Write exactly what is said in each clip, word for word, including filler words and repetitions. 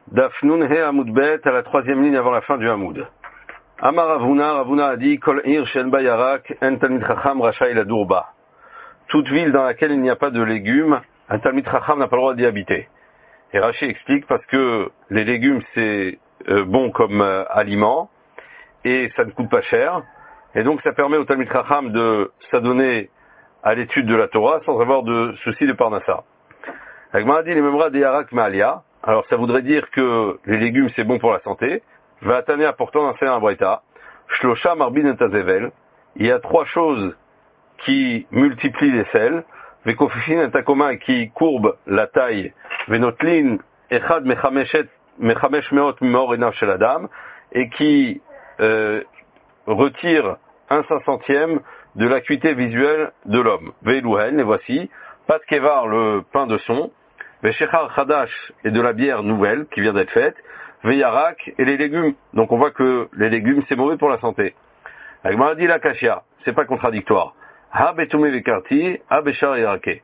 Dafnun he Hamoud Bet, à la troisième ligne avant la fin du Hamoud. Amar Ravuna, Ravuna a dit, Kol ir shen ba yarak, en talmid chacham rachai ladur ba. Toute ville dans laquelle il n'y a pas de légumes, un talmid chacham n'a pas le droit d'y habiter. Et Rashi explique parce que les légumes c'est euh, bon comme euh, aliment, et ça ne coûte pas cher, et donc ça permet au talmid chacham de s'adonner à l'étude de la Torah sans avoir de souci de parnassa. La Gemara dit les memra de yarak ma'alia. Alors ça voudrait dire que les légumes c'est bon pour la santé. Va attener apportant dans un braïta. Shlosha marbin et tazevel. Il y a trois choses qui multiplient les sels. Vekofifin et takoma qui courbent la taille. Venotlin echad mechamesh meot mor enav shel adam et qui euh, retire un cinq centième de l'acuité visuelle de l'homme. Veiluhen, les voici. Pat kevar, le pain de son. Veshechar Khadash et de la bière nouvelle qui vient d'être faite, Veyarak et les légumes. Donc on voit que les légumes c'est mauvais pour la santé. Agmara dit la kashia, c'est pas contradictoire. Ha betume vekarti, ha beshar yarake.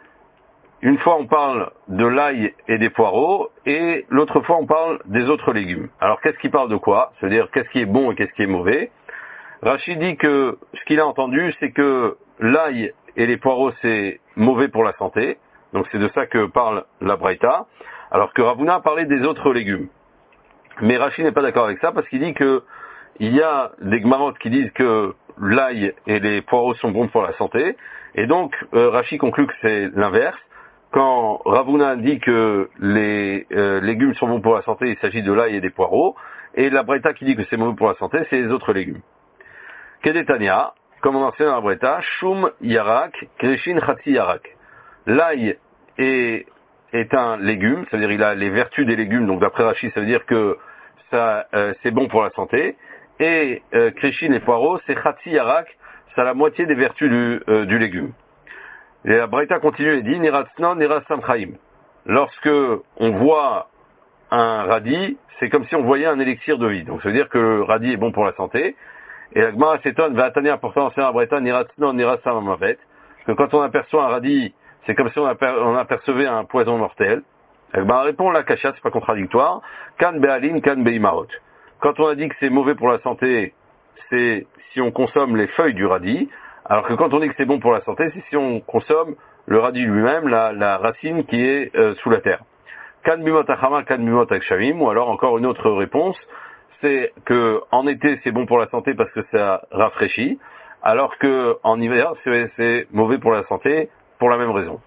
Une fois on parle de l'ail et des poireaux et l'autre fois on parle des autres légumes. Alors qu'est-ce qui parle de quoi? C'est-à-dire qu'est-ce qui est bon et qu'est-ce qui est mauvais? Rachid dit que ce qu'il a entendu c'est que l'ail et les poireaux c'est mauvais pour la santé. Donc c'est de ça que parle la Braïta, alors que Ravuna a parlé des autres légumes. Mais Rashi n'est pas d'accord avec ça parce qu'il dit que il y a des Gmarot qui disent que l'ail et les poireaux sont bons pour la santé, et donc euh, Rashi conclut que c'est l'inverse. Quand Ravuna dit que les euh, légumes sont bons pour la santé, il s'agit de l'ail et des poireaux, et la Braïta qui dit que c'est mauvais pour la santé, c'est les autres légumes. Kedetania, comme on enseigne dans la Braïta, Shum Yarak, Kreshin Chatsi Yarak. L'ail est, est un légume, c'est-à-dire il a les vertus des légumes, donc d'après Rashi, ça veut dire que ça euh, c'est bon pour la santé. Et euh, Krishin et poireaux, c'est Khatsi Yarak, ça a la moitié des vertus du, euh, du légume. Et la Braïta continue et dit, Niratznon, Niratzam Chaim. Lorsque on voit un radis, c'est comme si on voyait un élixir de vie. Donc ça veut dire que le radis est bon pour la santé. Et la Gemara s'étonne, va atteindre important dans la Braïta, Niratznon, Niratzam Amavet. Parce que quand on aperçoit un radis, c'est comme si on, aper, on apercevait un poison mortel. Eh ben, répond la kasha, c'est pas contradictoire. Kan be'alin, kan be'imarot. Quand on a dit que c'est mauvais pour la santé, c'est si on consomme les feuilles du radis. Alors que quand on dit que c'est bon pour la santé, c'est si on consomme le radis lui-même, la, la racine qui est euh, sous la terre. Kan bimot achama, kan bimot akshavim. Ou alors encore une autre réponse, c'est que en été c'est bon pour la santé parce que ça rafraîchit. Alors que en hiver c'est, c'est mauvais pour la santé pour la même raison.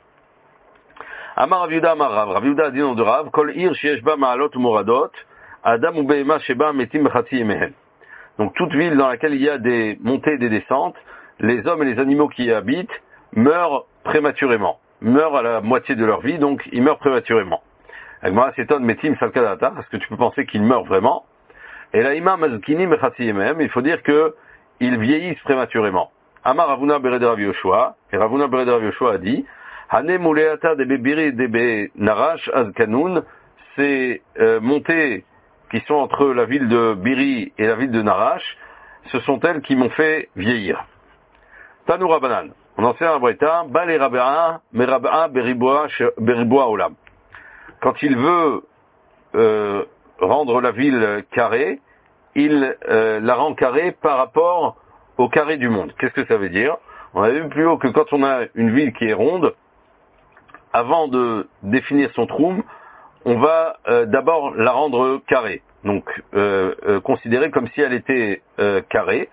Amar Rav Yehuda Amar Rav, Rav Yehuda a dit nom de Rav, Kol ir sheyesh ba ma'alot ou moradot, Adam ou be'ema sheba metim b'chatzi yemehen. Donc toute ville dans laquelle il y a des montées et des descentes, les hommes et les animaux qui y habitent meurent prématurément, meurent à la moitié de leur vie, donc ils meurent prématurément. Agmara s'étonne metim salkadata, parce que tu peux penser qu'ils meurent vraiment. Et la ima mazkini b'chatzi yemehen, il faut dire que ils vieillissent prématurément. Amar Ravuna bered Rav Yoshua, et Ravuna bered Rav Yoshua a dit, Hane muleata de bebiri de narash azkanun, ces euh, montées qui sont entre la ville de Biri et la ville de Narash, ce sont elles qui m'ont fait vieillir. Tanu Rabanan, on enseigne à la Braïta, Bale Raba'a, Meraba'a beriboa olam. Quand il veut euh, rendre la ville carrée, il euh, la rend carrée par rapport au carré du monde. Qu'est-ce que ça veut dire? On a vu plus haut que quand on a une ville qui est ronde, avant de définir son troum, on va euh, d'abord la rendre carrée. Donc, euh, euh, considérer comme si elle était euh, carrée.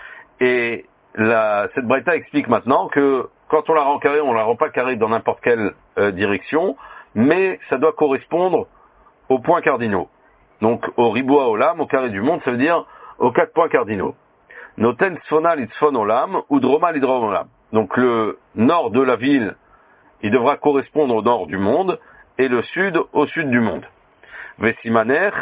Et la, cette Braïta explique maintenant que quand on la rend carrée, on la rend pas carrée dans n'importe quelle euh, direction, mais ça doit correspondre aux points cardinaux. Donc, au riboa olam, au carré du monde, ça veut dire aux quatre points cardinaux. Noten tzfona litzfon olam, ou droma lidrom olam. Donc, le nord de la ville, il devra correspondre au nord du monde, et le sud au sud du monde. Vesimaner,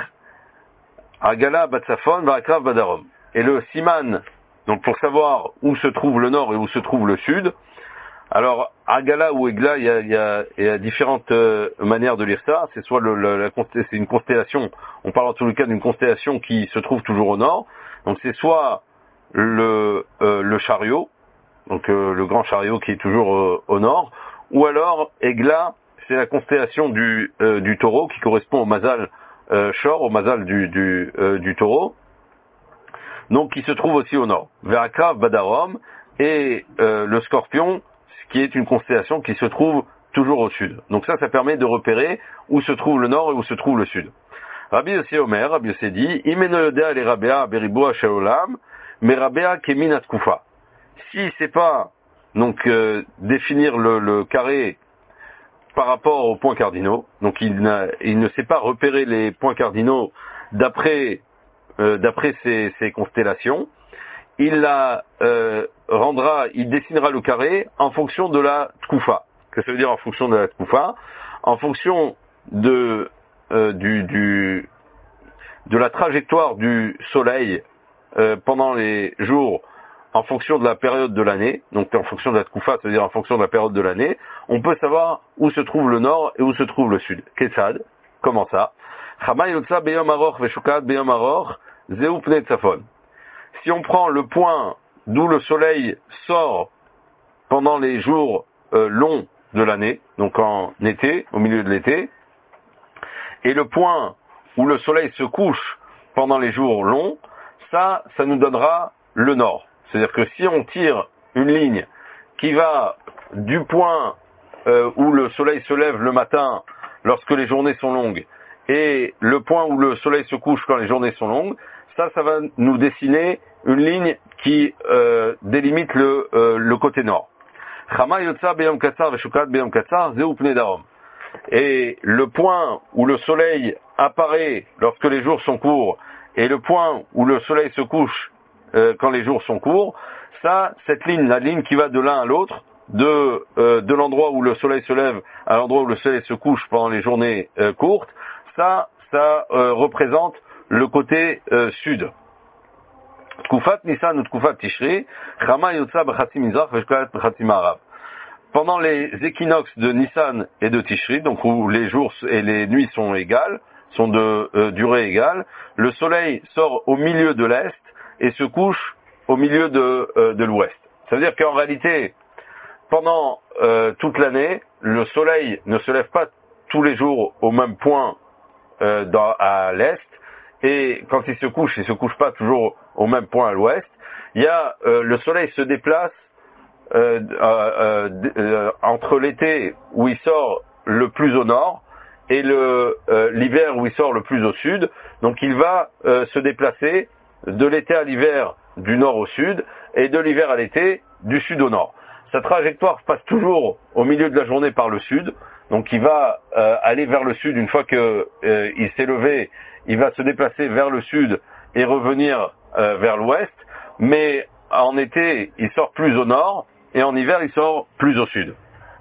agala batsafon, varakrav badarom. Et le siman, donc pour savoir où se trouve le nord et où se trouve le sud, alors agala ou egla, il y a, il y a, il y a différentes euh, manières de lire ça. C'est soit le, le, la, c'est une constellation, on parle en tout cas d'une constellation qui se trouve toujours au nord. Donc c'est soit le, euh, le chariot, donc euh, le grand chariot qui est toujours euh, au nord, ou alors Egla, c'est la constellation du, euh, du taureau qui correspond au Mazal euh, Shor, au Mazal du, du, euh, du taureau, donc qui se trouve aussi au nord. Verakrav Badarom, et euh, le scorpion, qui est une constellation qui se trouve toujours au sud. Donc ça, ça permet de repérer où se trouve le nord et où se trouve le sud. Rabbi Yossi Omer, Rabbi Yossi dit, Imenolodea le Rabea Beriboa Sheolam, mais Rabea Keminat Kufa. Si c'est pas, donc, euh, définir le, le carré par rapport aux points cardinaux, donc il, il ne sait pas repérer les points cardinaux d'après, euh, d'après ces, ces constellations, il la euh, rendra, il dessinera le carré en fonction de la Tkufa. Que ça veut dire en fonction de la Tkufa? En fonction de euh, du, du de la trajectoire du soleil euh, pendant les jours, en fonction de la période de l'année, donc en fonction de la Tkufa, c'est-à-dire en fonction de la période de l'année, on peut savoir où se trouve le nord et où se trouve le sud. Ketsad, comment ça? Si on prend le point d'où le soleil sort pendant les jours euh, longs de l'année, donc en été, au milieu de l'été, et le point où le soleil se couche pendant les jours longs, ça, ça nous donnera le nord. C'est-à-dire que si on tire une ligne qui va du point euh, où le soleil se lève le matin lorsque les journées sont longues, et le point où le soleil se couche quand les journées sont longues, ça, ça va nous dessiner une ligne qui euh, délimite le, euh, le côté nord. Et le point où le soleil apparaît lorsque les jours sont courts, et le point où le soleil se couche euh, quand les jours sont courts, ça, cette ligne, la ligne qui va de l'un à l'autre, de, euh, de l'endroit où le soleil se lève à l'endroit où le soleil se couche pendant les journées euh, courtes, ça, ça euh, représente le côté euh, sud. Tkufat Nissan ou Tkufat Tishri, Chama Yotza B'Chatzi Mizrach Veshkolat B'Chatzi Ma'arav. Pendant les équinoxes de Nissan et de Tishri, donc où les jours et les nuits sont égales, sont de euh, durée égale, le soleil sort au milieu de l'est et se couche au milieu de, euh, de l'ouest. Ça veut dire qu'en réalité, pendant euh, toute l'année, le soleil ne se lève pas tous les jours au même point euh, dans, à l'est, et quand il se couche, il se couche pas toujours au même point à l'ouest. Il y a euh, le soleil se déplace euh, euh, euh, entre l'été où il sort le plus au nord et le euh, l'hiver où il sort le plus au sud. Donc il va euh, se déplacer de l'été à l'hiver du nord au sud et de l'hiver à l'été du sud au nord. Sa trajectoire passe toujours au milieu de la journée par le sud. Donc il va euh, aller vers le sud une fois que euh, il s'est levé, il va se déplacer vers le sud et revenir euh, vers l'ouest. Mais en été, il sort plus au nord et en hiver, il sort plus au sud.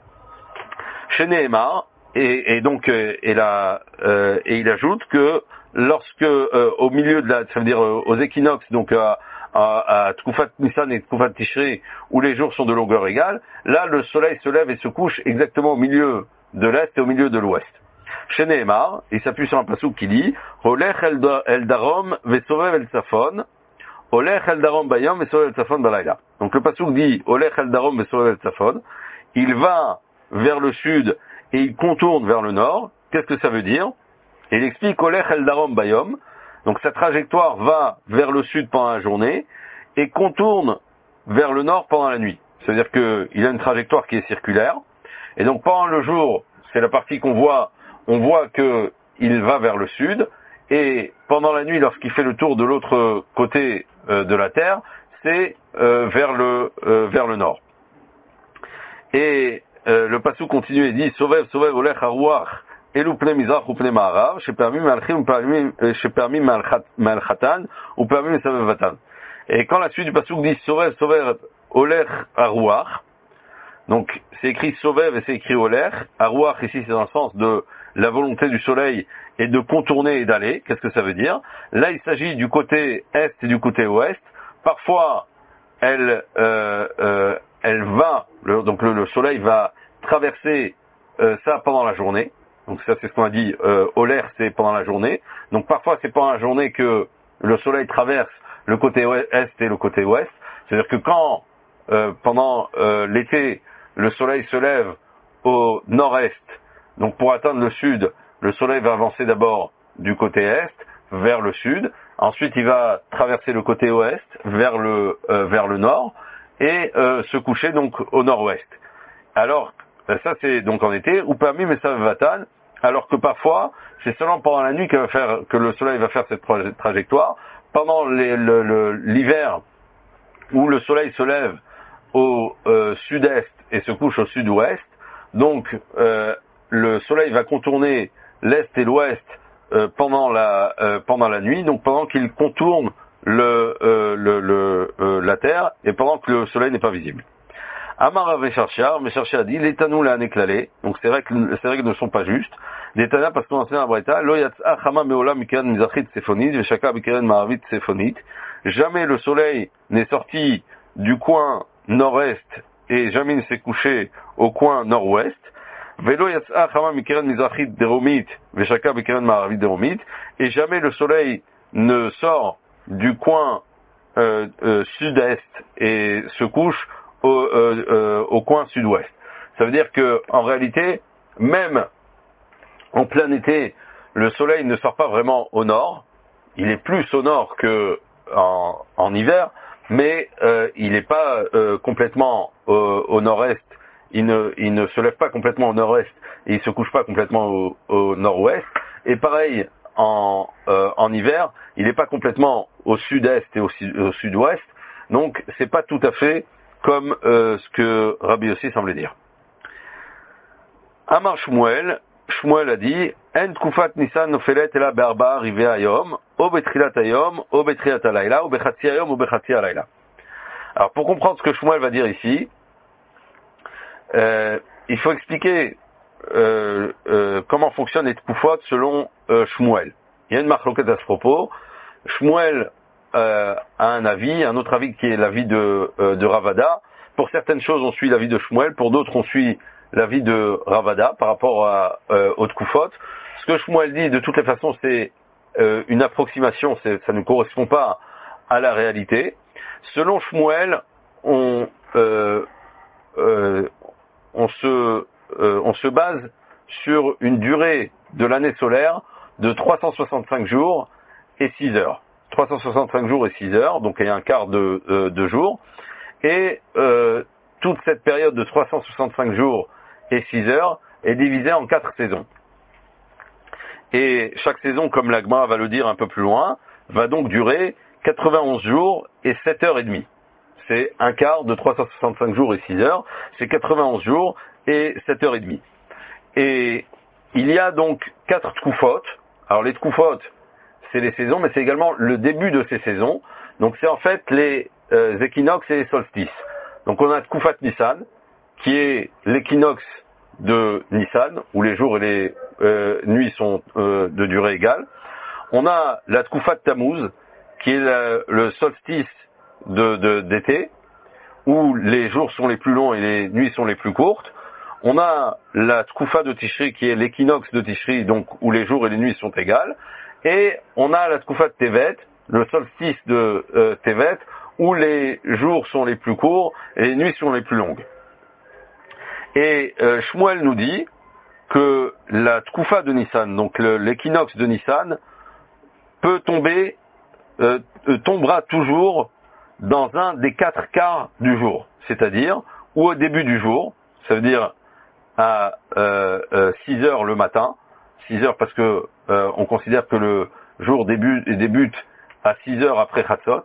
Chez Nehemar, et, et donc euh, et, la, euh, et il ajoute que lorsque euh, au milieu de la, ça veut dire euh, aux équinoxes, donc à, à, à Tkufat Nissan et Tkufat Tishri, où les jours sont de longueur égale, là le soleil se lève et se couche exactement au milieu de l'est et au milieu de l'ouest. Chez Nehemar, il s'appuie sur un passouk qui dit Olech el darom vesovev el tsafon, Olech el darom bayom vesovev el tsafon balayla. Donc le passouk dit Olech el darom vesovev el tsafon, il va vers le sud et il contourne vers le nord. Qu'est-ce que ça veut dire? Et il explique Olech el darom bayom, donc sa trajectoire va vers le sud pendant la journée et contourne vers le nord pendant la nuit. C'est-à-dire qu'il a une trajectoire qui est circulaire. Et donc pendant le jour, c'est la partie qu'on voit, on voit que il va vers le sud, et pendant la nuit, lorsqu'il fait le tour de l'autre côté euh, de la Terre, c'est euh, vers le euh, vers le nord. Et euh, le passou continue et dit Sovev Sovev Olech Haruach Elu Pnei Mizrach ou Pnei Ma'arav, Shepermim Malchim Shepermim Malchatan ou Permim Savev Vatan. Et quand la suite du passou dit Sovev Sovev Olech Haruach, donc c'est écrit Sovev et c'est écrit Olech. Haruach ici c'est dans le sens de la volonté du soleil et de contourner et d'aller. Qu'est-ce que ça veut dire? Là il s'agit du côté est et du côté ouest. Parfois elle euh, euh, elle va, le, donc le, le soleil va traverser euh, ça pendant la journée. Donc ça c'est ce qu'on a dit. Euh, Olech c'est pendant la journée. Donc parfois c'est pendant la journée que le soleil traverse le côté est et le côté ouest. C'est-à-dire que quand euh, pendant euh, l'été le soleil se lève au nord-est, donc pour atteindre le sud, le soleil va avancer d'abord du côté est vers le sud. Ensuite, il va traverser le côté ouest vers le euh, vers le nord et euh, se coucher donc au nord-ouest. Alors, ça c'est donc en été, ou parmi Mesavatan, alors que parfois, c'est seulement pendant la nuit que, va faire, que le soleil va faire cette trajectoire. Pendant les, le, le, l'hiver, où le soleil se lève au euh, sud-est et se couche au sud-ouest, donc euh, le soleil va contourner l'est et l'ouest euh, pendant la euh, pendant la nuit, donc pendant qu'il contourne le, euh, le, le euh, la terre et pendant que le soleil n'est pas visible. Amara Vesharchar, Vesharchar a dit, les tanou la anéclalé, donc c'est vrai que ces règles ne sont pas justes. Des tana parce qu'on enseigne à Braïta, lo yatsa chama meola mikiran mizachit sefonit, veshaka mikiran maravit sefonit. Jamais le soleil n'est sorti du coin nord-est et jamais il ne s'est couché au coin nord-ouest. Velo yatsa chama mikiran mizachit deromit, veshaka mikiran maravit deromit. Et jamais le soleil ne sort du coin euh, euh, sud-est et se couche Au, euh, euh, au coin sud-ouest. Ça veut dire que en réalité, même en plein été, le soleil ne sort pas vraiment au nord. Il est plus au nord que en, en hiver, mais euh, il n'est pas euh, complètement au, au nord-est. Il ne, il ne se lève pas complètement au nord-est et il se couche pas complètement au, au nord-ouest. Et pareil en, euh, en hiver, il n'est pas complètement au sud-est et au, au sud-ouest. Donc c'est pas tout à fait comme euh, ce que Rabbi Yossi semblait dire. Amar Shmuel, Shmuel a dit, En tkufat Nisan nofelet ela be'arba'a rivei hayom, o betrilat hayom, o betrilat halayla, o bechatzi hayom, o bechatzi halayla. Alors pour comprendre ce que Shmuel va dire ici, euh, il faut expliquer euh, euh, comment fonctionnent les tkufot selon euh, Shmuel. Il y a une marloquette à ce propos. Shmuel Euh, à un avis, un autre avis qui est l'avis de, euh, de Ravada. Pour certaines choses, on suit l'avis de Shmuel, pour d'autres, on suit l'avis de Ravada par rapport à, euh, au Tkufot. Ce que Shmuel dit, de toutes les façons, c'est euh, une approximation, c'est, ça ne correspond pas à la réalité. Selon Shmuel, on, euh, euh, on, se, euh, on se base sur une durée de l'année solaire de trois cent soixante-cinq jours et six heures. trois cent soixante-cinq jours et six heures, donc il y a un quart de, euh, de jour. Et euh, toute cette période de trois cent soixante-cinq jours et six heures est divisée en quatre saisons. Et chaque saison, comme l'Agma va le dire un peu plus loin, va donc durer quatre-vingt-onze jours et sept heures et demie. C'est un quart de trois cent soixante-cinq jours et six heures, c'est quatre-vingt-onze jours et sept heures et demie. Et il y a donc quatre tkufot. Alors les tkufot, c'est les saisons, mais c'est également le début de ces saisons. Donc c'est en fait les euh, équinoxes et les solstices. Donc on a Tkufat Nissan, qui est l'équinoxe de Nissan, où les jours et les euh, nuits sont euh, de durée égale. On a la Tkufat Tammuz, qui est la, le solstice de, de, d'été, où les jours sont les plus longs et les nuits sont les plus courtes. On a la Tkufa de Tishri, qui est l'équinoxe de Tishri, donc où les jours et les nuits sont égales. Et on a la Tkufa de Tevet, le solstice de euh, Tevet, où les jours sont les plus courts et les nuits sont les plus longues. Et euh, Shmuel nous dit que la Tkufa de Nissan, donc le, l'équinoxe de Nissan, peut tomber, euh, euh, tombera toujours dans un des quatre quarts du jour, c'est-à-dire ou au début du jour, ça veut dire à euh, euh, six heures le matin, six heures parce que euh, on considère que le jour débute, débute à six heures après Chatzot,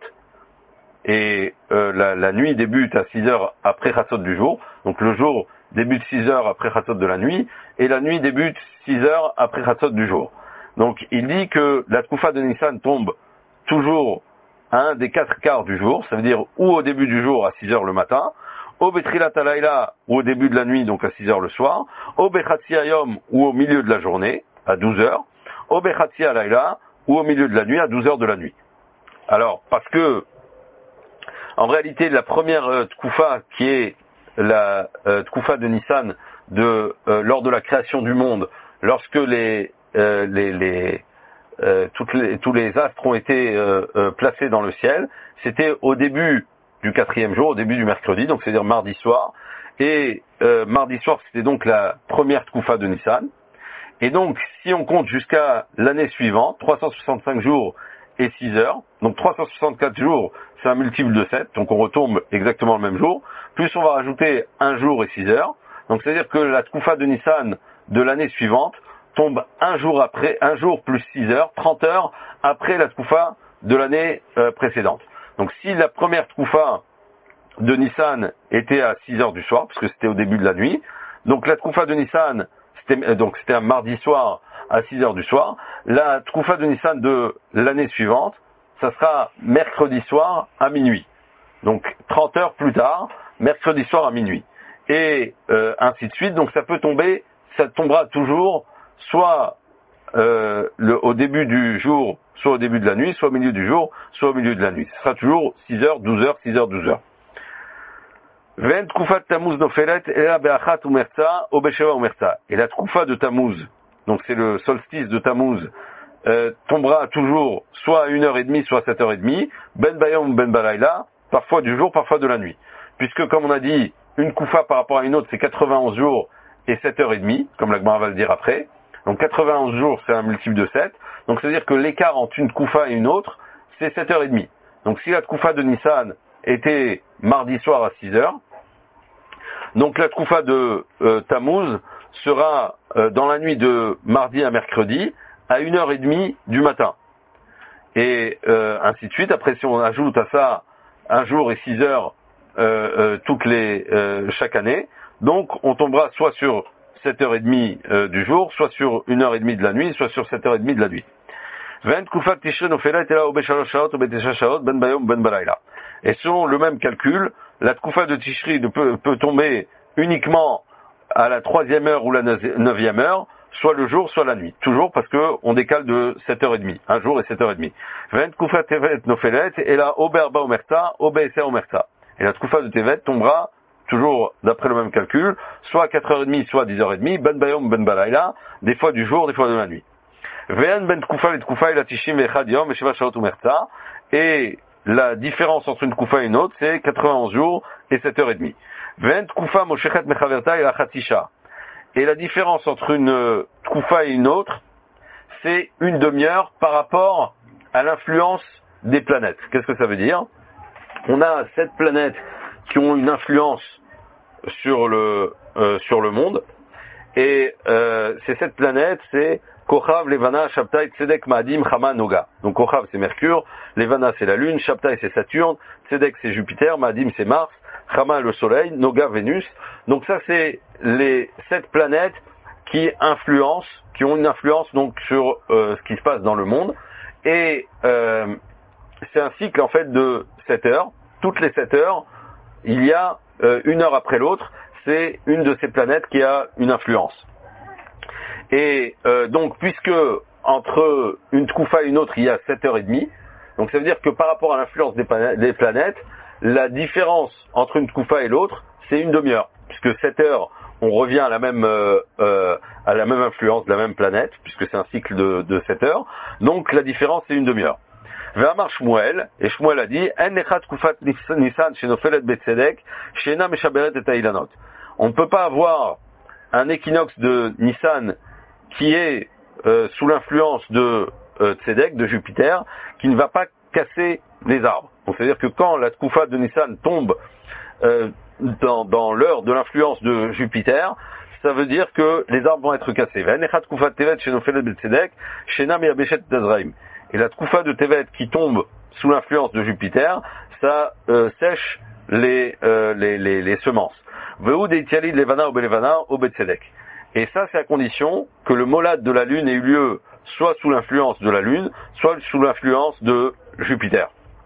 et euh, la, la nuit débute à six heures après Chatzot du jour, donc le jour débute six heures après Chatzot de la nuit, et la nuit débute six heures après Chatzot du jour. Donc il dit que la Tkufa de Nissan tombe toujours à un des quatre quarts du jour, ça veut dire ou au début du jour à six heures le matin, au Betrilat Halayla, ou au début de la nuit, donc à six heures le soir, au Bechatzi Hayom, ou au milieu de la journée, à douze heures, au Bechatzi Halayla, ou au milieu de la nuit, à douze heures de la nuit. Alors, parce que, en réalité, la première euh, Tkufa, qui est la euh, Tkufa de Nissan, de, euh, lors de la création du monde, lorsque les, euh, les, les, euh, toutes les, tous les astres ont été euh, euh, placés dans le ciel, c'était au début du quatrième jour, au début du mercredi, donc c'est-à-dire mardi soir. Et euh, mardi soir, c'était donc la première Tkufa de Nissan. Et donc, si on compte jusqu'à l'année suivante, trois cent soixante-cinq jours et six heures, donc trois cent soixante-quatre jours, c'est un multiple de sept, donc on retombe exactement le même jour, plus on va rajouter un jour et six heures, donc c'est-à-dire que la Tkoufa de Nissan de l'année suivante tombe un jour après, un jour plus six heures, trente heures après la Tkoufa de l'année euh, précédente. Donc si la première Tkoufa de Nissan était à six heures du soir, parce que c'était au début de la nuit, donc la Tkoufa de Nissan, c'était, donc c'était un mardi soir à six heures du soir, la Tkoufa de Nissan de l'année suivante, ça sera mercredi soir à minuit. Donc trente heures plus tard, mercredi soir à minuit. Et euh, ainsi de suite, donc ça peut tomber, ça tombera toujours soit euh, le, au début du jour, soit au début de la nuit, soit au milieu du jour, soit au milieu de la nuit. Ce sera toujours six heures, douze heures, six heures, douze heures. Et la Tkoufa de Tammuz, donc c'est le solstice de Tammuz, euh, tombera toujours soit à une heure trente, soit à sept heures trente, ben bayom ou ben balayla, parfois du jour, parfois de la nuit. Puisque comme on a dit, une Koufa par rapport à une autre, c'est quatre-vingt-onze jours et sept heures trente, comme la Gemara va le dire après. Donc quatre-vingt-onze jours, c'est un multiple de sept. Donc c'est à dire que l'écart entre une Koufa et une autre, c'est sept heures trente. Donc si la Tkoufa de Nissan était mardi soir à six heures, donc la Tkoufa de euh, Tammuz sera euh, dans la nuit de mardi à mercredi à une heure trente du matin. Et euh, ainsi de suite. Après, si on ajoute à ça un jour et six heures euh, euh, toutes les euh, chaque année, donc on tombera soit sur sept heures trente euh, du jour, soit sur une heure trente de la nuit, soit sur sept heures trente de la nuit. Et selon le même calcul, la Tkoufa de Tishri peut, peut tomber uniquement à la troisième heure ou la neuvième heure, soit le jour, soit la nuit. Toujours parce que on décale de sept heures trente, un jour et sept heures trente. Et la Oberba Omerta, Obeser Omerta. Et la Tkoufa de Tevet tombera, toujours d'après le même calcul, soit à quatre heures trente, soit à dix heures trente, ben bayom, ben balayla, des fois du jour, des fois de la nuit. Et la différence entre une Koufa et une autre, c'est quatre-vingt-onze jours et sept heures trente. Et la différence entre une Koufa et une autre, c'est une demi-heure par rapport à l'influence des planètes. Qu'est-ce que ça veut dire? On a sept planètes qui ont une influence sur le, euh, sur le monde. Et euh, ces sept planètes, c'est Kochav, Levana, Shabtai, Tzedek, Ma'adim, Chama, Noga. Donc Kochav c'est Mercure, Levana c'est la Lune, Shabtai c'est Saturne, Tzedek c'est Jupiter, Ma'adim c'est Mars, Chama le Soleil, Noga Vénus. Donc ça c'est les sept planètes qui influencent, qui ont une influence donc sur euh, ce qui se passe dans le monde. Et euh, c'est un cycle en fait de sept heures. Toutes les sept heures, il y a euh, une heure après l'autre, c'est une de ces planètes qui a une influence. Et euh, donc, puisque entre une Tkoufa et une autre, il y a sept heures trente, donc ça veut dire que par rapport à l'influence des, planètes, des planètes, la différence entre une Tkoufa et l'autre, c'est une demi-heure. Puisque sept heures, on revient à la même euh, euh, à la même influence de la même planète, puisque c'est un cycle de, de sept heures. Donc la différence, c'est une demi-heure. Ve'amar Shmuel, et Shmuel a dit, En echat Tkufat Nisan shenofelet betzedek, shena meshaberet et hailanot. On ne peut pas avoir un équinoxe de Nissan qui est euh, sous l'influence de euh, Tzedek, de Jupiter, qui ne va pas casser les arbres. Donc c'est-à-dire que quand la Tkoufa de Nissan tombe euh, dans, dans l'heure de l'influence de Jupiter, ça veut dire que les arbres vont être cassés. Et la Tkoufa de Tevet qui tombe sous l'influence de Jupiter, ça euh, sèche les, euh, les, les, les semences. Et ça, c'est à condition que le molad de la Lune ait eu lieu soit sous l'influence de la Lune, soit sous l'influence de Jupiter.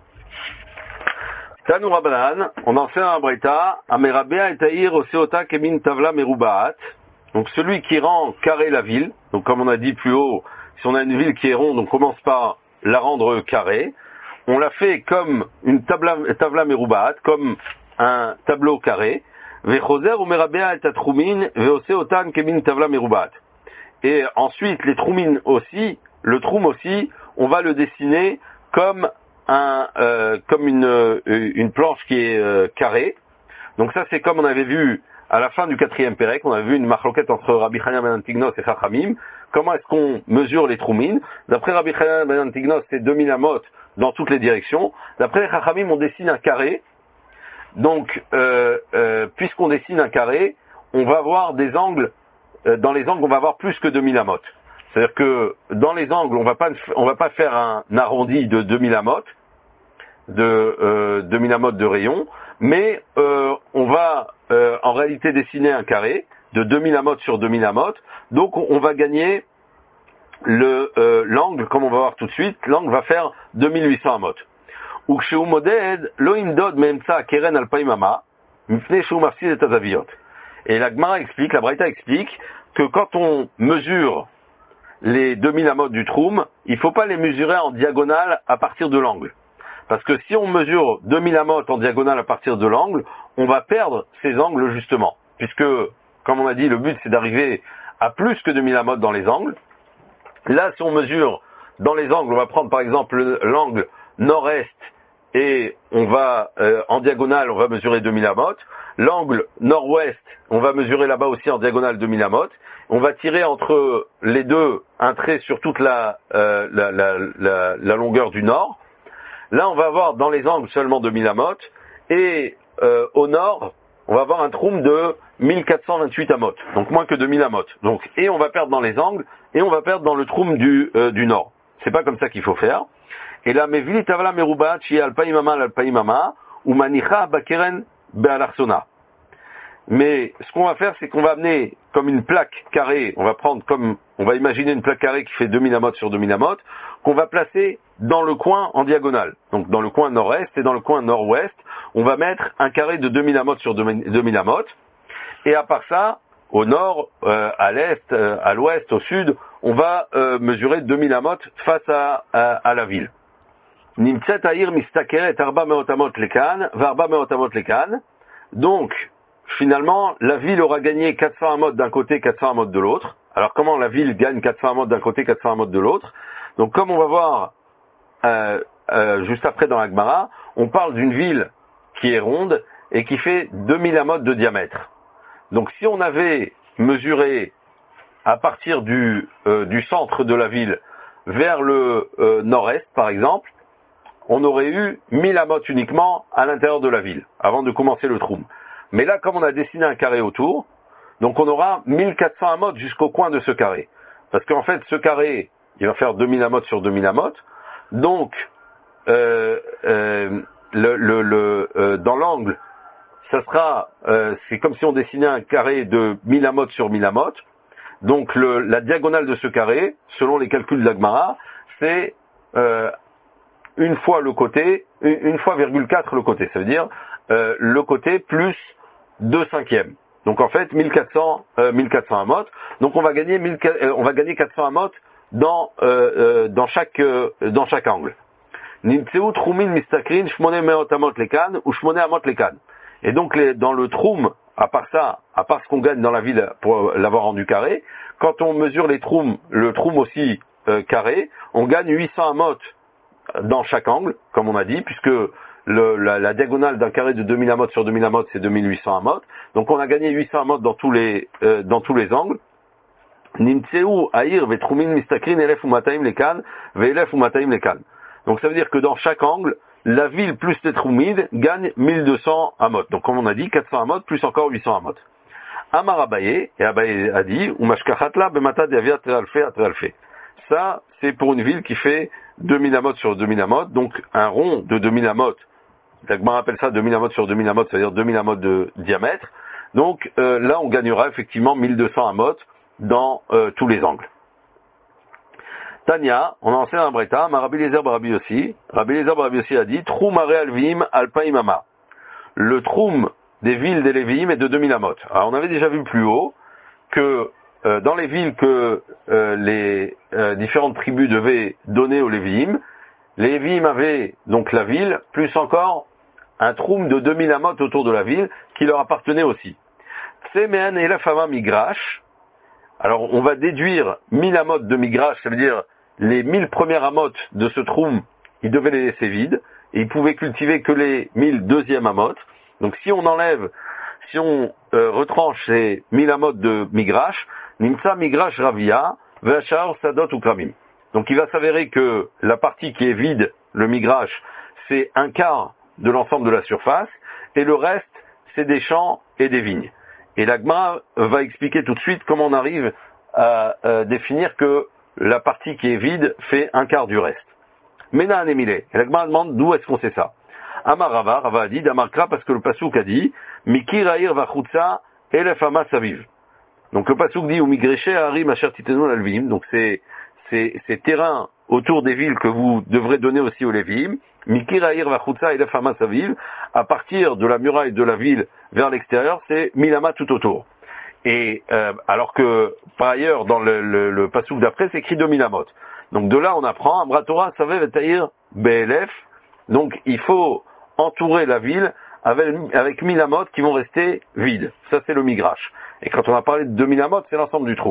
Tanu Rabbanan, on enseigne un Braïta, Amerabea et Taïr Oseota Kemin Tavla Merubaat. Donc celui qui rend carré la ville, donc comme on a dit plus haut, si on a une ville qui est ronde, on commence par la rendre carrée. On l'a fait comme une tabla, tavla Merubaat, comme un tableau carré. Et ensuite, les troumines aussi, le troum aussi, on va le dessiner comme un, euh, comme une, une planche qui est euh, carrée. Donc ça, c'est comme on avait vu à la fin du quatrième Pérec, on a vu une marloquette entre Rabbi Chanina ben Antignos et Chachamim. Comment est-ce qu'on mesure les troumines? D'après Rabbi Chanina ben Antignos, c'est deux mille amot dans toutes les directions. D'après les Chachamim, on dessine un carré. Donc, euh, euh, puisqu'on dessine un carré, on va avoir des angles, euh, dans les angles, on va avoir plus que deux mille amot. C'est-à-dire que dans les angles, on va pas, on va pas faire un arrondi de deux mille amot, de euh, deux mille amot de rayon, mais euh, on va euh, en réalité dessiner un carré de deux mille amot sur deux mille amot. Donc, on, on va gagner le euh, l'angle, comme on va voir tout de suite, l'angle va faire deux mille huit cents amot. Ou chez Umoded, lo imdod memtsa keren alpaimama, mifne shu mafsid et tazaviot. Et la Gemara explique, la Braïta explique que quand on mesure les deux mille amot du troum, il faut pas les mesurer en diagonale à partir de l'angle. Parce que si on mesure deux mille amot en diagonale à partir de l'angle, on va perdre ces angles justement. Puisque, comme on a dit, le but c'est d'arriver à plus que deux mille amot dans les angles. Là, si on mesure dans les angles, on va prendre par exemple l'angle nord-est et on va, euh, en diagonale, on va mesurer deux mille amot. L'angle nord-ouest, on va mesurer là-bas aussi en diagonale deux mille amot. On va tirer entre les deux un trait sur toute la, euh, la, la, la, la longueur du nord. Là, on va avoir dans les angles seulement deux mille amot. Et euh, au nord, on va avoir un troum de mille quatre cent vingt-huit amot. Donc moins que deux mille amot. Donc, et on va perdre dans les angles et on va perdre dans le troum du, euh, du nord. C'est pas comme ça qu'il faut faire. Et là, mevili tavala meruba chi alpaimama alpaimama ou manicha bakeren bealarsona. Mais ce qu'on va faire, c'est qu'on va amener comme une plaque carrée, on va prendre comme, on va imaginer une plaque carrée qui fait deux mille amot sur deux mille amot, qu'on va placer dans le coin en diagonale. Donc dans le coin nord-est et dans le coin nord-ouest, on va mettre un carré de deux mille amot sur deux mille amot. Et à part ça, au nord, euh, à l'est, euh, à l'ouest, au sud, on va euh, mesurer deux mille amot face à, à, à la ville. Nimtset aïr mistakeret arba meot amot lekan, varba meot amot lekan. Donc, finalement, la ville aura gagné quatre cents amot d'un côté, quatre cents amot de l'autre. Alors, comment la ville gagne quatre cents amot d'un côté, quatre cents amot de l'autre? Donc, comme on va voir euh, euh, juste après dans la Gemara, on parle d'une ville qui est ronde et qui fait deux mille amot de diamètre. Donc, si on avait mesuré à partir du, euh, du centre de la ville vers le euh, nord-est, par exemple, on aurait eu mille amot uniquement à l'intérieur de la ville, avant de commencer le troum. Mais là, comme on a dessiné un carré autour, donc on aura mille quatre cents amot jusqu'au coin de ce carré. Parce qu'en fait, ce carré, il va faire deux mille amot sur deux mille amot. Donc, euh, euh, le, le, le, euh, dans l'angle, ça sera, euh, c'est comme si on dessinait un carré de mille amot sur mille amot. Donc, le, la diagonale de ce carré, selon les calculs de la Gemara, c'est euh, une fois le côté, une, une fois virgule quatre le côté. Ça veut dire euh, le côté plus deux cinquièmes. Donc en fait mille quatre cents, euh, mille quatre cents amot. Donc on va gagner mille, euh, on va gagner quatre cents amot dans euh, euh, dans chaque euh, dans chaque angle. Nimtseu troumin mistakrin shmone meot amot lekan ou shmone amot lekan. Et donc les, dans le troum, à part ça, à part ce qu'on gagne dans la ville pour l'avoir rendu carré, quand on mesure les troums, le troum aussi euh, carré, on gagne huit cents amot dans chaque angle, comme on a dit, puisque le, la, la diagonale d'un carré de deux mille amot sur deux mille amot, c'est deux mille huit cents amot. Donc on a gagné huit cents amot dans tous les euh, dans tous les angles. Nimtseu aïr vetrumin mistakrin elef ou mataim lekan ve'elef ou mataim lekan. Donc ça veut dire que dans chaque angle, la ville plus les troumides gagne mille deux cents amot. Donc comme on a dit, quatre cents amot plus encore huit cents amot. Amar Abaye, et Abaye a dit, ou mashkachatla bemata diavia tralfe a tralfe. Ça, c'est pour une ville qui fait deux mille amot sur deux mille amot, donc un rond de deux mille amot. L'Agma appelle ça deux mille amot sur deux mille amot, c'est-à-dire deux mille amot de diamètre. Donc euh, là, on gagnera effectivement mille deux cents amot dans euh, tous les angles. Tania, on a enseigné un Breta, ma Rabbi Eliezer Rabbi Yossi. Rabbi Eliezer Rabbi Yossi a dit, Troum are alvim alpaimama. Le troum des villes des Lévi'im est de deux mille amot. Alors on avait déjà vu plus haut que euh, dans les villes que euh, les euh, différentes tribus devaient donner aux Lévi'im, les Lévi'im avaient donc la ville, plus encore un troum de deux mille amot autour de la ville qui leur appartenait aussi. Tsemean elafama migrash. Alors on va déduire mille amot de migrash, ça veut dire les mille premières amot de ce troum, ils devaient les laisser vides et ils pouvaient cultiver que les mille deuxièmes amot. Donc si on enlève si on euh, retranche ces mille amot de migrash, nimtsa migrash ravia, vachar sadot ou kramim. Donc il va s'avérer que la partie qui est vide, le migrash, c'est un quart de l'ensemble de la surface, et le reste, c'est des champs et des vignes. Et l'Agma va expliquer tout de suite comment on arrive à, à définir que la partie qui est vide fait un quart du reste. Mena anemile. Et l'Agma demande d'où est-ce qu'on sait ça. Amar Rava, Rava a dit, d'Amarkra, parce que le Passouk a dit, Miki Raïr Vachutsa Elef Ama Saviv. Donc le Passouk dit, ou Migreche Harim Asher Titenu Lalvim. Donc c'est, c'est, ces terrains autour des villes que vous devrez donner aussi aux Lévim. Miki Raïr Vachutsa Elef Ama Saviv. À partir de la muraille de la ville vers l'extérieur, c'est mille amas tout autour. Et, euh, alors que, par ailleurs, dans le, le, le Passouk d'après, c'est écrit deux mille amot. Donc de là, on apprend, Amra Torah Savev et Taïr Be'elef. Donc il faut entourer la ville avec, avec mille amot qui vont rester vides. Ça c'est le migrash. Et quand on a parlé de deux mille amot, c'est l'ensemble du trou.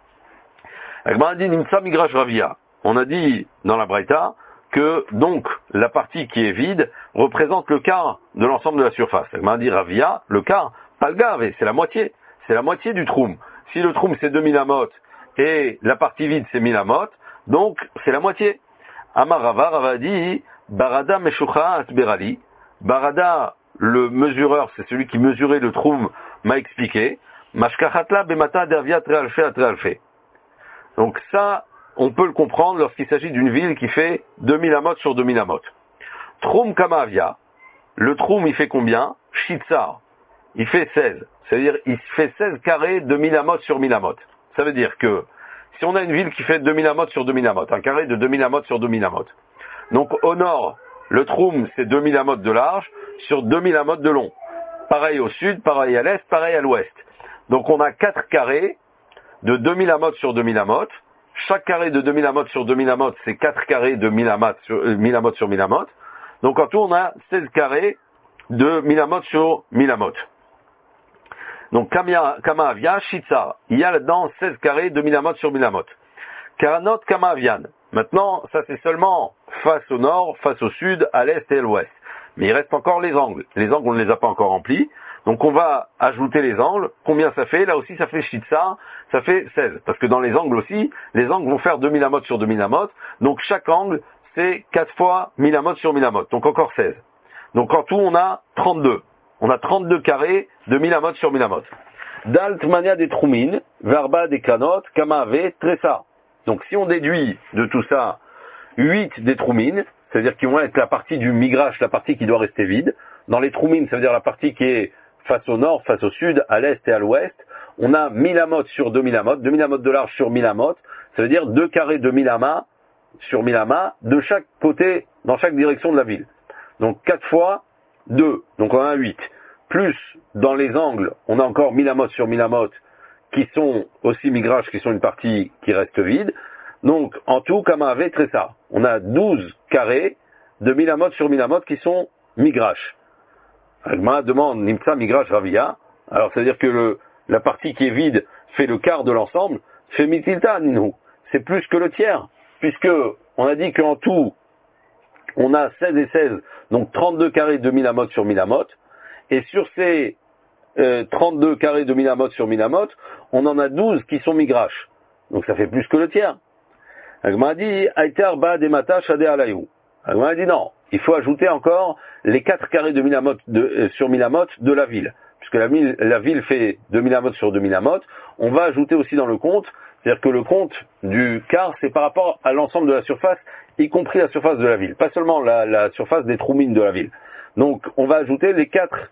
On a dit Nimsa migrash ravia. On a dit dans la Braïta que donc la partie qui est vide représente le quart de l'ensemble de la surface. On a dit ravia, le quart, pas le gave, c'est la moitié. C'est la moitié du troum. Si le troum c'est deux mille amot et la partie vide c'est mille amot, donc c'est la moitié. Amar Rava, Rava dit Barada Meshucha Atberali. Barada, le mesureur, c'est celui qui mesurait le troum, m'a expliqué. Mashkachatla Bemata Dervia Trealfe Atrealfe. Donc ça, on peut le comprendre lorsqu'il s'agit d'une ville qui fait deux mille amot sur deux mille amot. Troum Kamavia. Le troum, il fait combien? Shitsar. Il fait seize. C'est-à-dire, il fait seize carrés de mille amot sur mille amot. Ça veut dire que, si on a une ville qui fait deux mille amot sur deux mille amot, un carré de deux mille amot sur deux mille amot. Donc, au nord, le troum, c'est deux mille amot de large sur deux mille amot de long. Pareil au sud, pareil à l'est, pareil à l'ouest. Donc, on a quatre carrés de deux mille amot sur deux mille amot. Chaque carré de deux mille amot sur deux mille amot, c'est quatre carrés de mille amot sur, euh, mille amot sur mille amot. Donc, en tout, on a seize carrés de mille amot sur mille amot. Donc, Kama Avia, Shitsa. Il y a là-dedans seize carrés de mille amot sur mille amot. Karanot Kama Avian. Maintenant, ça c'est seulement face au nord, face au sud, à l'est et à l'ouest. Mais il reste encore les angles. Les angles, on ne les a pas encore remplis. Donc on va ajouter les angles. Combien ça fait? Là aussi, ça fait Shitsa, ça fait seize. Parce que dans les angles aussi, les angles vont faire deux mille amot sur deux mille amot. Donc chaque angle, c'est quatre fois mille amot sur mille amot. Donc encore seize. Donc en tout, on a trente-deux. On a trente-deux carrés de mille amot sur mille amot. Daltmania des Troumin, Verba des Kanot, Kamave, Tressa. Donc si on déduit de tout ça huit des Troumines, c'est-à-dire qui vont être la partie du migrash, la partie qui doit rester vide. Dans les Troumines, ça veut dire la partie qui est face au nord, face au sud, à l'est et à l'ouest. On a mille amot sur deux mille amot, deux mille amot de large sur mille amot. Ça veut dire deux carrés de mille amas sur mille amas de chaque côté, dans chaque direction de la ville. Donc quatre fois deux, donc on a huit. Plus dans les angles, on a encore mille amot sur mille amot qui sont aussi migrash, qui sont une partie qui reste vide. Donc, en tout, Kamave Tressa. On a douze carrés de mille amot sur mille amot qui sont migrash. Agma demande Nimtsa migrash ravia. Alors, c'est-à-dire que le, la partie qui est vide fait le quart de l'ensemble. Fait mitilta ninu. C'est plus que le tiers. Puisque, on a dit qu'en tout, on a seize et seize. Donc, trente-deux carrés de mille amot sur mille amot. Et sur ces euh, trente-deux carrés de mille amot sur mille amot, on en a douze qui sont migrash. Donc ça fait plus que le tiers. Agma a dit, Aïtar ba demata shade alayou. Agma a dit non, il faut ajouter encore les quatre carrés de mille amot de, euh, sur mille amot de la ville. Puisque la, la ville fait deux mille amot sur deux mille amot, on va ajouter aussi dans le compte, c'est-à-dire que le compte du quart, c'est par rapport à l'ensemble de la surface, y compris la surface de la ville. Pas seulement la, la surface des troumines de la ville. Donc on va ajouter les quatre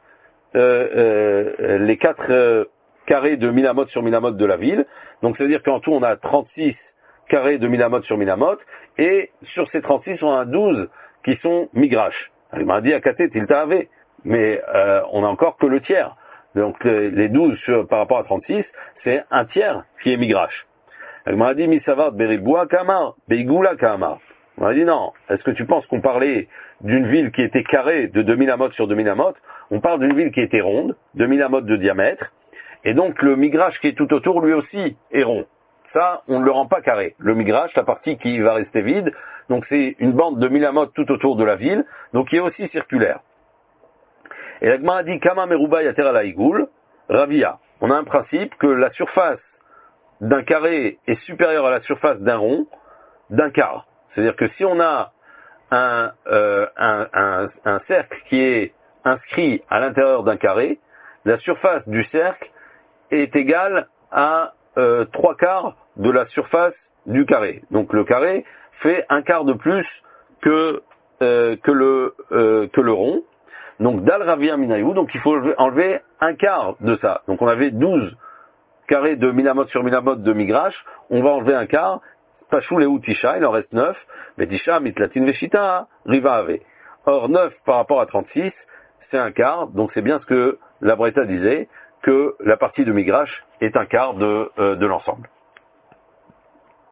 Euh, euh, les quatre euh, carrés de mille amot sur mille amot de la ville. Donc, c'est-à-dire qu'en tout, on a trente-six carrés de mille amot sur mille amot. Et sur ces trente-six, on a douze qui sont migrash. Il m'a dit, Akate, Tilta Ave. Mais euh, on n'a encore que le tiers. Donc, les, les douze sur, par rapport à trente-six, c'est un tiers qui est migrash. Il m'a dit, Misavad Beriboua Kamar, Beigula Kamar. On a dit non, est-ce que tu penses qu'on parlait d'une ville qui était carrée de deux mille amot sur deux mille amot? On parle d'une ville qui était ronde, deux mille amot de diamètre, et donc le migrash qui est tout autour lui aussi est rond. Ça, on ne le rend pas carré. Le migrash, la partie qui va rester vide, donc c'est une bande de mille amot tout autour de la ville, donc qui est aussi circulaire. Et l'Agma a dit, Kama Meruba Yater ala Igoul, Ravia. On a un principe que la surface d'un carré est supérieure à la surface d'un rond d'un quart. C'est-à-dire que si on a un, euh, un, un, un cercle qui est inscrit à l'intérieur d'un carré, la surface du cercle est égale à euh, trois quarts de la surface du carré. Donc le carré fait un quart de plus que, euh, que, le, euh, que le rond. Donc dal ravia minayou, donc il faut enlever un quart de ça. Donc on avait douze carrés de milamot sur milamot de migrash, on va enlever un quart. Pachou lehu tisha, il en reste neuf. Mais tisha mitlatin veshita, riva ave. Or neuf par rapport à trente-six, c'est un quart. Donc c'est bien ce que la Braïta disait, que la partie de migrash est un quart de, euh, de l'ensemble.